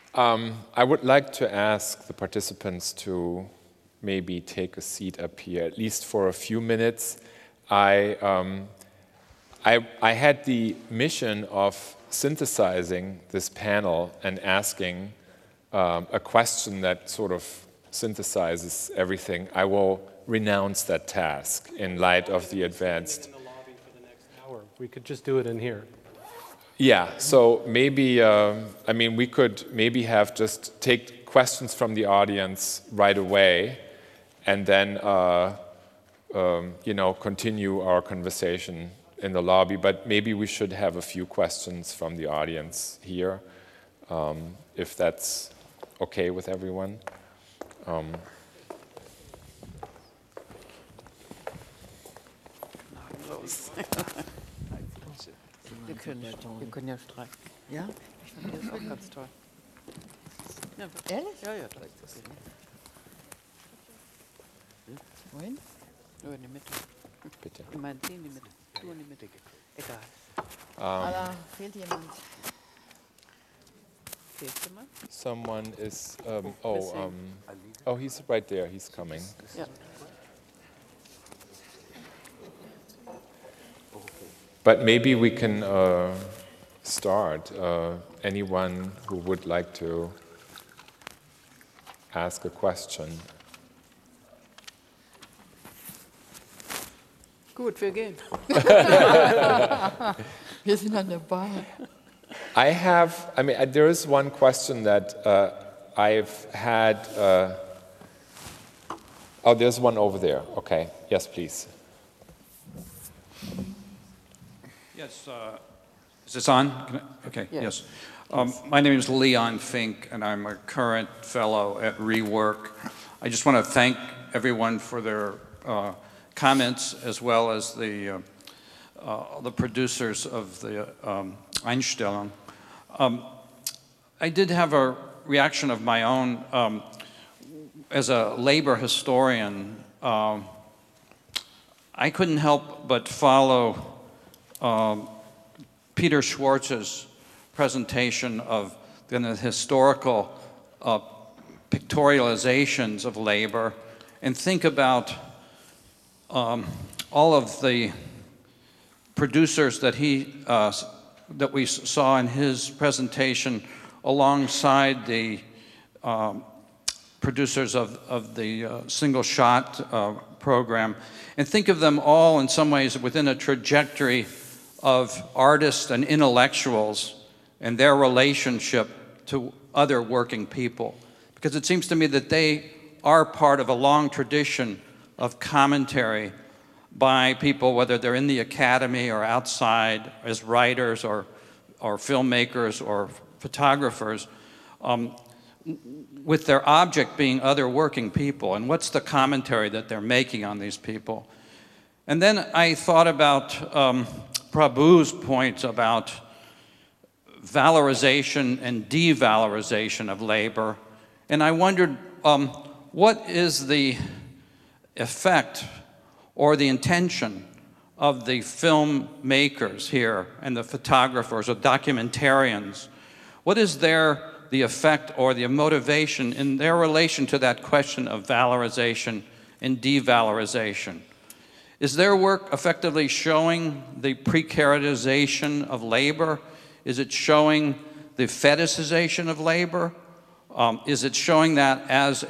I would like to ask the participants to maybe take a seat up here, at least for a few minutes. I had the mission of synthesizing this panel and asking a question that sort of synthesizes everything. I will renounce that task in light of the advanced. In the lobby for the next hour. We could just do it in here. Yeah, so maybe, I mean, we could maybe have just take questions from the audience right away and then, you know, continue our conversation in the lobby. But maybe we should have a few questions from the audience here, if that's okay with everyone. Wir können ja streichen. Ja? Ich fand das auch ganz toll. Ja, ehrlich? Ja, ja, das ist wohin? Nur in die Mitte. Bitte. Ich meine, die in die Mitte. Du in die Mitte. Egal. Da fehlt jemand. Fehlt jemand? Someone is, oh, he's right there, he's coming. Ja. But maybe we can start. Anyone who would like to ask a question? Gut, wir gehen. Wir sind an der Bar. I mean, there is one question that I've had. Oh, there's one over there. Okay, yes, please. Yes, is this on? Okay, yes. My name is Leon Fink, and I'm a current fellow at Rework. I just want to thank everyone for their comments, as well as the producers of the Einstellung. I did have a reaction of my own. As a labor historian, I couldn't help but follow Peter Schwartz's presentation of the historical pictorializations of labor and think about all of the producers that that we saw in his presentation alongside the producers of the single shot program, and think of them all in some ways within a trajectory of artists and intellectuals and their relationship to other working people. Because it seems to me that they are part of a long tradition of commentary by people, whether they're in the academy or outside as writers or filmmakers or photographers, with their object being other working people, and what's the commentary that they're making on these people. And then I thought about Prabhu's point about valorization and devalorization of labor, and I wondered what is the effect or the intention of the filmmakers here and the photographers or documentarians? What is the effect or the motivation in their relation to that question of valorization and devalorization? Is their work effectively showing the precarization of labor? Is it showing the fetishization of labor? Is it showing that as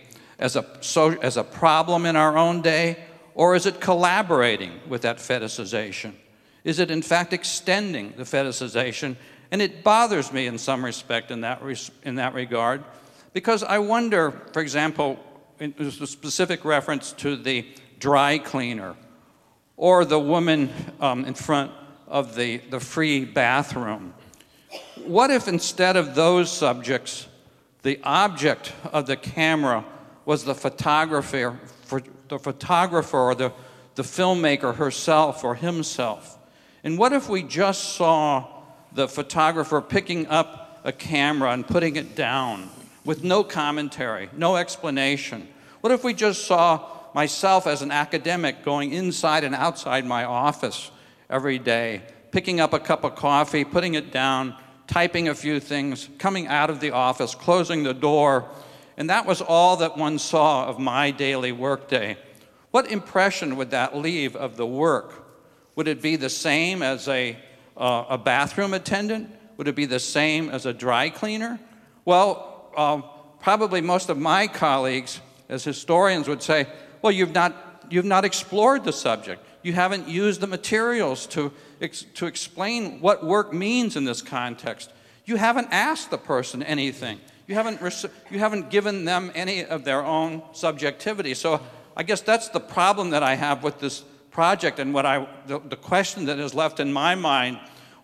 a problem in our own day? Or is it collaborating with that fetishization? Is it in fact extending the fetishization? And it bothers me in some respect in that regard, because I wonder, for example, there's a specific reference to the dry cleaner or the woman in front of the free bathroom. What if instead of those subjects, the object of the camera was the photographer or the filmmaker herself or himself? And what if we just saw the photographer picking up a camera and putting it down with no commentary, no explanation? What if we just saw myself as an academic going inside and outside my office every day, picking up a cup of coffee, putting it down, typing a few things, coming out of the office, closing the door, and that was all that one saw of my daily workday. What impression would that leave of the work? Would it be the same as a bathroom attendant? Would it be the same as a dry cleaner? Well, probably most of my colleagues, as historians, would say, well, you've not explored the subject. You haven't used the materials to explain what work means in this context. You haven't asked the person anything. You haven't given them any of their own subjectivity. So I guess that's the problem that I have with this project, and the question that is left in my mind.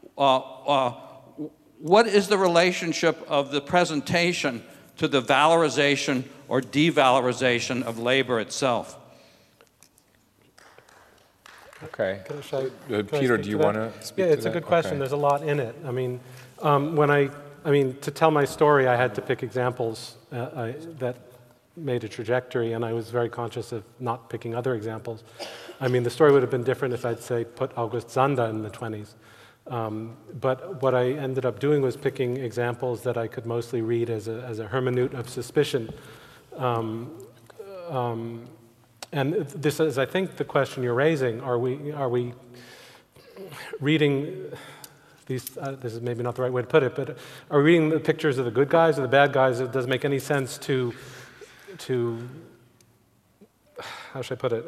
What is the relationship of the presentation to the valorization or devalorization of labor itself? Okay. Can I Peter, speak do you to that? want to speak to that? Yeah, it's a good question. Okay. There's a lot in it. I mean, to tell my story, I had to pick examples that made a trajectory, and I was very conscious of not picking other examples. I mean, the story would have been different if I'd, say, put August Zander in the 20s. But what I ended up doing was picking examples that I could mostly read as a hermeneut of suspicion. And this is, I think, the question you're raising. Are we reading these, this is maybe not the right way to put it, but are we reading the pictures of the good guys or the bad guys? It doesn't make any sense to how should I put it?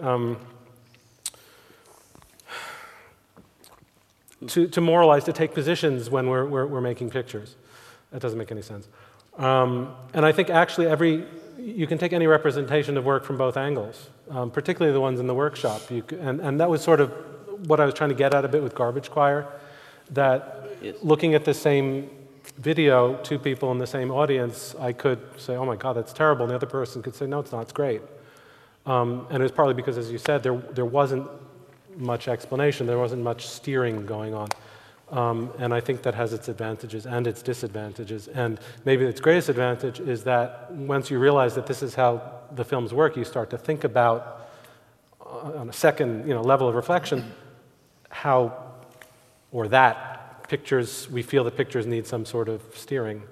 To moralize, to take positions when we're making pictures. That doesn't make any sense. And I think actually you can take any representation of work from both angles, particularly the ones in the workshop. And that was sort of what I was trying to get at a bit with Garbage Choir, that looking at the same video, two people in the same audience, I could say, oh my God, that's terrible. And the other person could say, no, it's not, it's great. And it was partly because, as you said, there wasn't much explanation, there wasn't much steering going on. And I think that has its advantages and its disadvantages. And maybe its greatest advantage is that once you realize that this is how the films work, you start to think about, on a second level of reflection, how or that pictures, we feel that pictures need some sort of steering.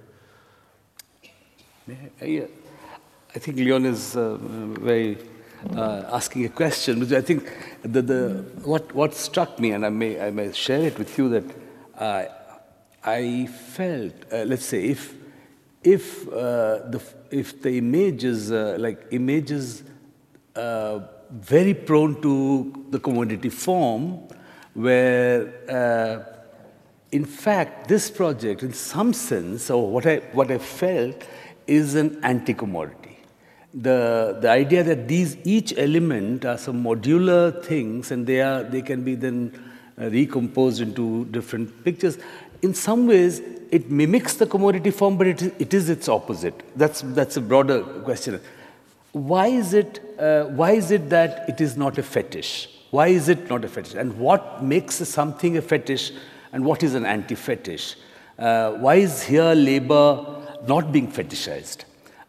Yeah. I think Leon is very asking a question, but I think what struck me, and I may share it with you, that I felt, let's say, if the image is like images very prone to the commodity form, where in fact this project, in some sense, or what I felt, is an anti-commodity. The idea that each element are some modular things, and they can be then recomposed into different pictures. In some ways, it mimics the commodity form, but it is its opposite. That's a broader question. Why is it that it is not a fetish? Why is it not a fetish? And what makes something a fetish, and what is an anti-fetish? Why is here labor not being fetishized?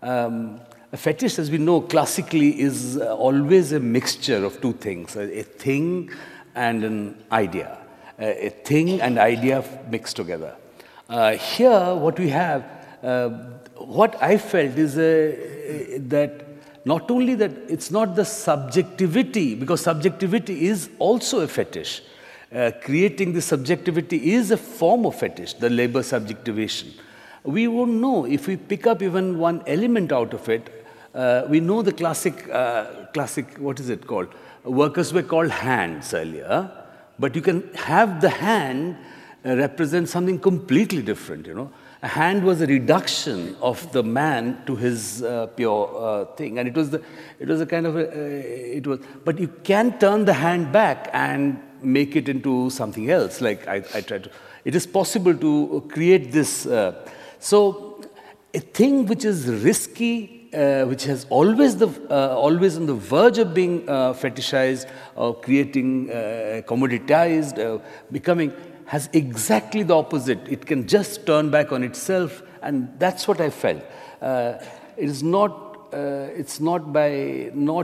A fetish, as we know, classically is always a mixture of two things, a thing and an idea. A thing and idea mixed together. Here, what we have, what I felt is that not only that it's not the subjectivity, because subjectivity is also a fetish. Creating the subjectivity is a form of fetish, the labor subjectivation. We won't know if we pick up even one element out of it. We know the classic, what is it called? Workers were called hands earlier, but you can have the hand represent something completely different, A hand was a reduction of the man to his pure thing, and it was a kind of but you can turn the hand back and make it into something else, like I tried to. It is possible to create this. So a thing which is risky, which has always on the verge of being fetishized or creating commoditized, becoming, has exactly the opposite. It can just turn back on itself, and that's what I felt. It's not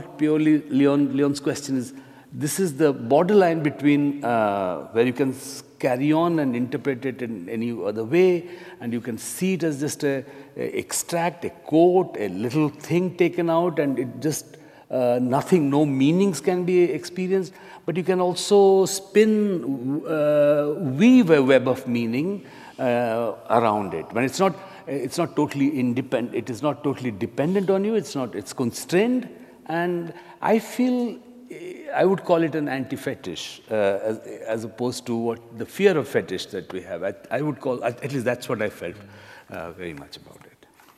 purely Leon's question is, this is the borderline between where you can carry on and interpret it in any other way, and you can see it as just a extract, a quote, a little thing taken out, and it just nothing, no meanings can be experienced. But you can also spin, weave a web of meaning around it. When it's not totally independent. It is not totally dependent on you. It's constrained, and I feel I would call it an anti-fetish as opposed to what the fear of fetish that we have. I would call, at least that's what I felt very much about it.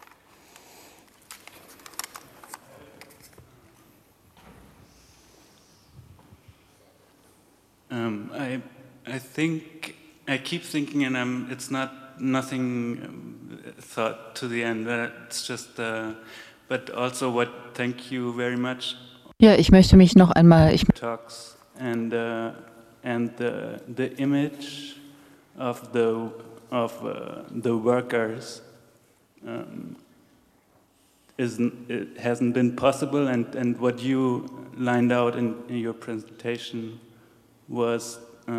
I think I keep thinking, and it's not nothing thought to the end. It's just, but also what. Thank you very much. Ja, ich möchte mich noch einmal. Talks and the image of the workers it hasn't been possible, and what you lined out in your presentation was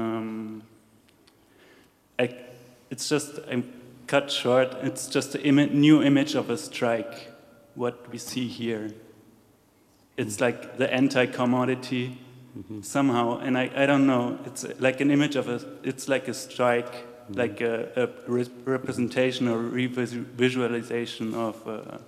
it's just I'm cut short. It's just a new image of a strike. What we see here, it's like the anti-commodity somehow, and I don't know. It's like an image of it's like a strike, like a representation or visualization of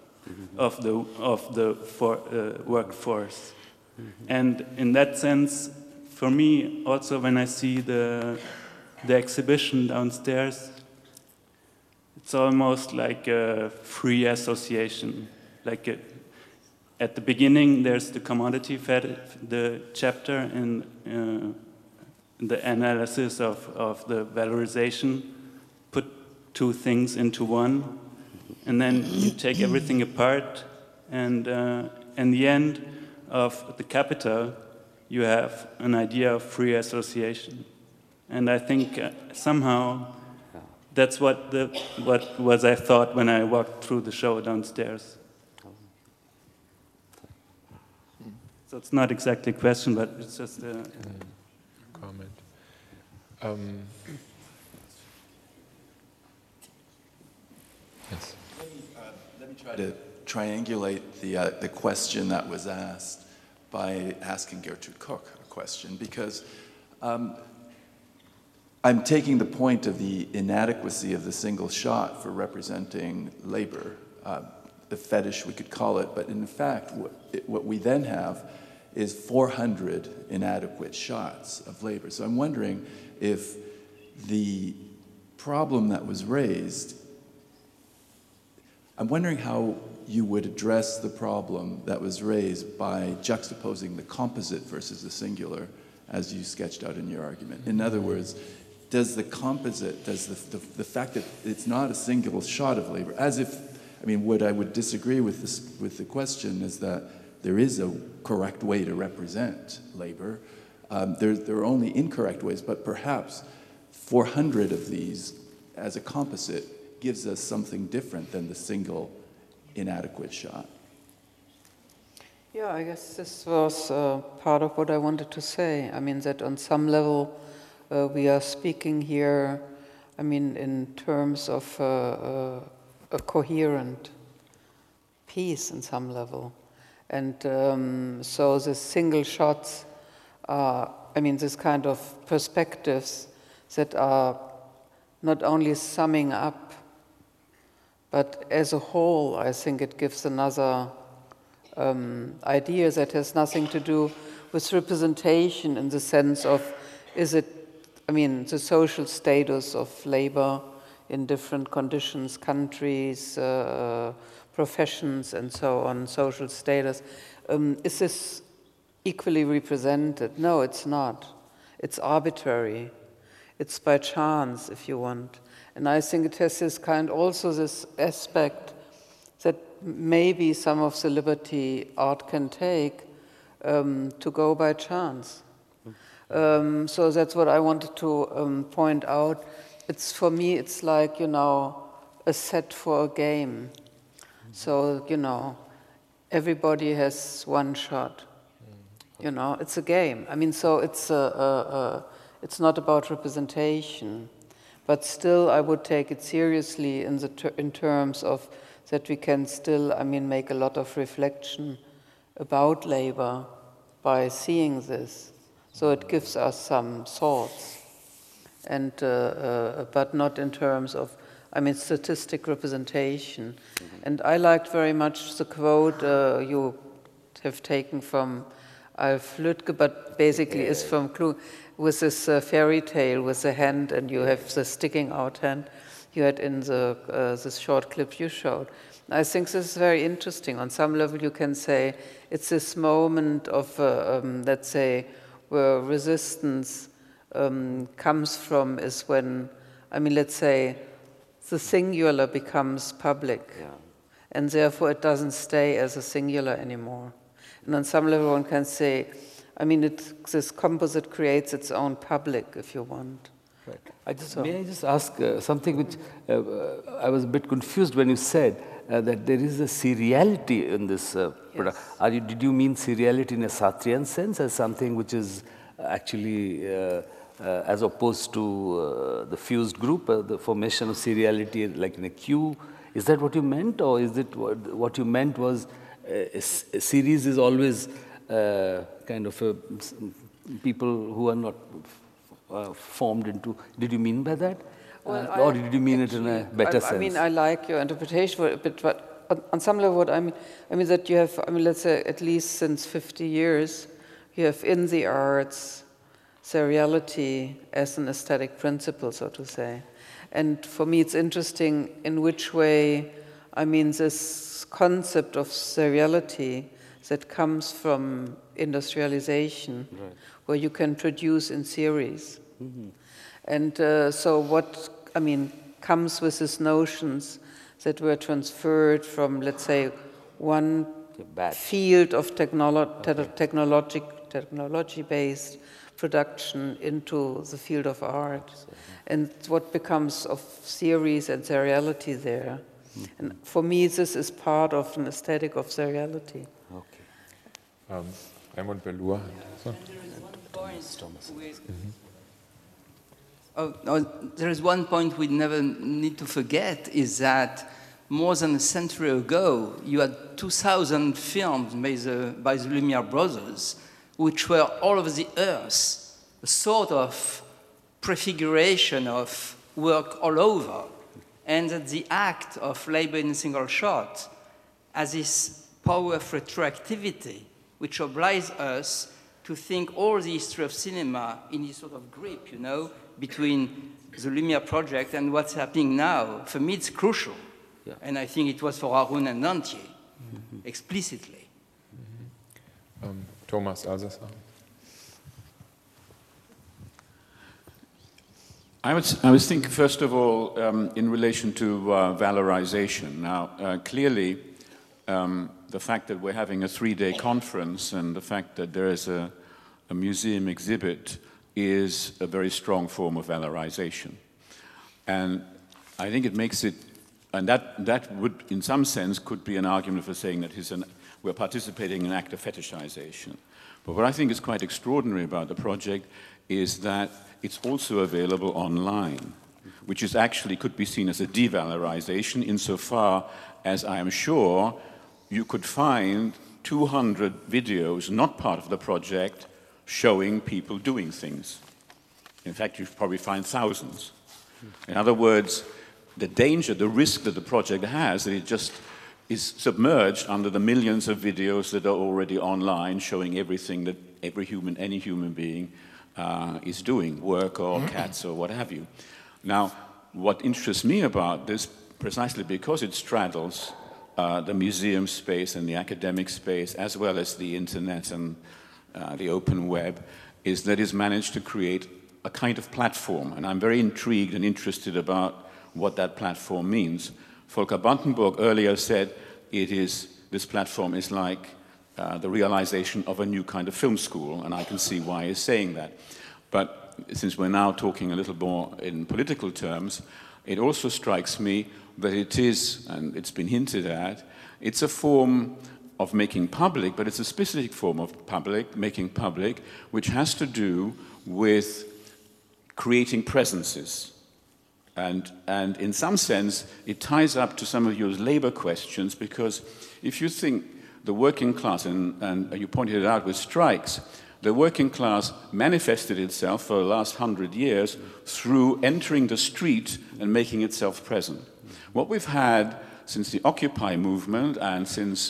the workforce, and in that sense. For me, also, when I see the exhibition downstairs, it's almost like a free association. Like at the beginning, there's the commodity the chapter in the analysis of the valorization, put two things into one, and then you take everything apart, and in the end of the capital, you have an idea of free association, and I think somehow that's what was I thought when I walked through the show downstairs. So it's not exactly a question, but it's just a comment. Yes. Let me try to triangulate the question that was asked by asking Gertrude Koch a question, because I'm taking the point of the inadequacy of the single shot for representing labor, the fetish we could call it, but in fact what we then have is 400 inadequate shots of labor. So I'm wondering if the problem that was raised, I'm wondering how you would address the problem that was raised by juxtaposing the composite versus the singular, as you sketched out in your argument. In other words, does the composite, does the fact that it's not a single shot of labor, as if, I mean, what I would disagree with the question is that there is a correct way to represent labor. There are only incorrect ways, but perhaps 400 of these as a composite gives us something different than the single inadequate shot. Yeah, I guess this was part of what I wanted to say. I mean, that on some level we are speaking here, I mean, in terms of a coherent piece in some level. And so the single shots are, I mean, this kind of perspectives that are not only summing up, but as a whole, I think it gives another idea that has nothing to do with representation in the sense of, is it, I mean, the social status of labor in different conditions, countries, professions, and so on, social status. Is this equally represented? No, it's not. It's arbitrary. It's by chance, if you want. And I think it has this kind, also this aspect that maybe some of the liberty art can take to go by chance. So that's what I wanted to point out. It's, for me, it's like, you know, a set for a game. So, you know, everybody has one shot. You know, it's a game. I mean, so it's It's not about representation. But still, I would take it seriously in terms of that we can still, I mean, make a lot of reflection about labor by seeing this. So it gives us some thoughts, and but not in terms of, I mean, statistic representation. And I liked very much the quote you have taken from Alf Lütke, but basically is from Klug, with this fairy tale with the hand, and you have the sticking out hand you had in the this short clip you showed. I think this is very interesting. On some level, you can say it's this moment of, let's say, where resistance comes from is when, I mean, let's say, the singular becomes public, and therefore it doesn't stay as a singular anymore. And on some level, one can say, I mean, this composite creates its own public, if you want. Right. May I just ask something which I was a bit confused when you said that there is a seriality in this product. Yes. Did you mean seriality in a Sartrean sense, as something which is actually, as opposed to the fused group, the formation of seriality like in a queue? Is that what you meant, or is it what you meant was a series is always kind of people who are not formed into, did you mean by that? Well, or did you mean it in a better sense? I mean, I like your interpretation of it, but on some level, what I mean that you have, I mean, let's say at least since 50 years, you have in the arts seriality as an aesthetic principle, so to say. And for me, it's interesting in which way, I mean, this concept of seriality that comes from industrialization, where you can produce in series. And so what, I mean, comes with these notions that were transferred from, let's say, one field of technology-based production into the field of art. And what becomes of series and seriality there. And for me, this is part of an aesthetic of seriality. Okay. Raymond Bellour. There is one point we never need to forget, is that more than a century ago, you had 2,000 films made by the Lumiere brothers, which were all over the earth, a sort of prefiguration of work all over, and that the act of labor in a single shot has this power of retroactivity, which obliges us to think all the history of cinema in this sort of grip, you know, between the Lumiere project and what's happening now. For me, it's crucial. Yeah. And I think it was for Arun and Lantier, explicitly. Thomas Alsacer. I was thinking, first of all, in relation to valorization. Now, clearly, the fact that we're having a 3-day conference and the fact that there is a museum exhibit is a very strong form of valorization. And I think it makes it, and that would, in some sense, could be an argument for saying that we're participating in an act of fetishization. But what I think is quite extraordinary about the project is that it's also available online, which is actually could be seen as a devalorization insofar as I am sure you could find 200 videos not part of the project showing people doing things. In fact, you probably find thousands. In other words, the danger, the risk that the project has, that it just is submerged under the millions of videos that are already online showing everything that any human being is doing, work or cats or what have you. Now, what interests me about this, precisely because it straddles the museum space and the academic space, as well as the internet and the open web, is that it's managed to create a kind of platform. And I'm very intrigued and interested about what that platform means. Volker Brandenburg earlier said this platform is like the realization of a new kind of film school, and I can see why he's saying that. But since we're now talking a little more in political terms, it also strikes me that it is, and it's been hinted at, it's a form of making public, but it's a specific form of making public, which has to do with creating presences. And in some sense, it ties up to some of your labor questions, because if you think the working class, and you pointed it out with strikes, the working class manifested itself for the last 100 years through entering the street and making itself present. What we've had since the Occupy movement, and since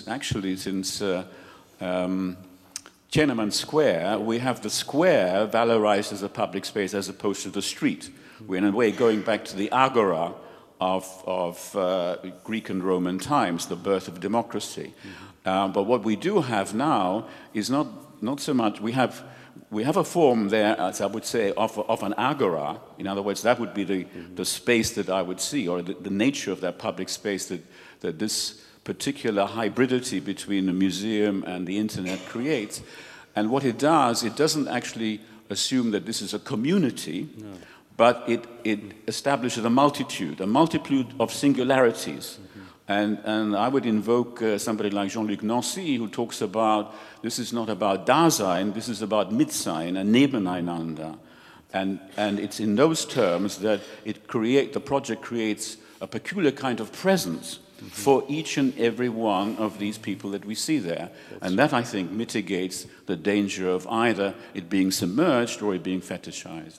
Tiananmen Square, we have the square valorized as a public space as opposed to the street. We're in a way going back to the agora of Greek and Roman times, the birth of democracy. But what we do have now is not so much, we have a form there, as I would say, of an agora. In other words, that would be the space that I would see, or the nature of that public space that this particular hybridity between the museum and the internet creates. And what it does, it doesn't actually assume that this is a community, no, but it establishes a multitude of singularities. And I would invoke somebody like Jean-Luc Nancy, who talks about, this is not about Dasein, this is about Mitsein and Nebeneinander. And it's in those terms that the project creates a peculiar kind of presence for each and every one of these people that we see there. And that, I think, mitigates the danger of either it being submerged or it being fetishized.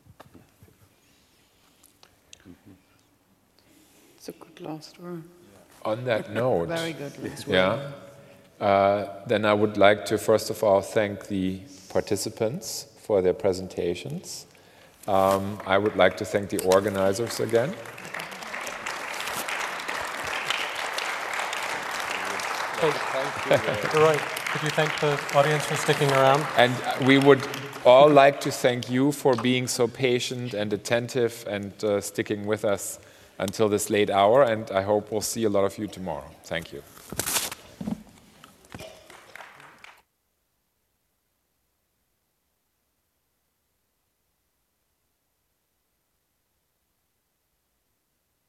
It's a good last word. On that note, Very good. Yeah, then I would like to first of all thank the participants for their presentations. I would like to thank the organizers again. You're right. Could you thank the audience for sticking around? And we would all like to thank you for being so patient and attentive and sticking with us until this late hour, and I hope we'll see a lot of you tomorrow. Thank you.